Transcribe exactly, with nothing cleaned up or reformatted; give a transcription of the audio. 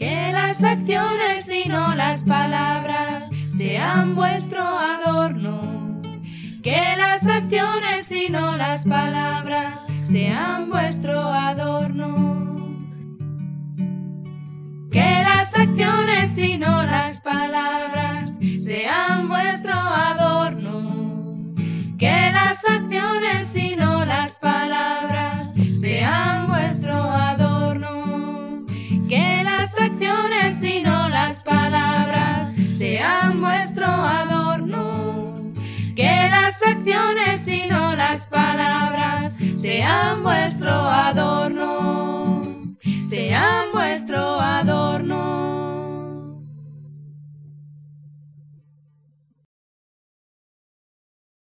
Que las acciones y no las palabras sean vuestro adorno. Que las acciones y no las palabras sean vuestro adorno. Que las acciones y no las palabras sean vuestro adorno. Que las acciones y no las palabras sean vuestro adorno. Que las acciones y no las palabras sean vuestro adorno. Que las acciones y no las palabras sean vuestro adorno. Sean vuestro adorno.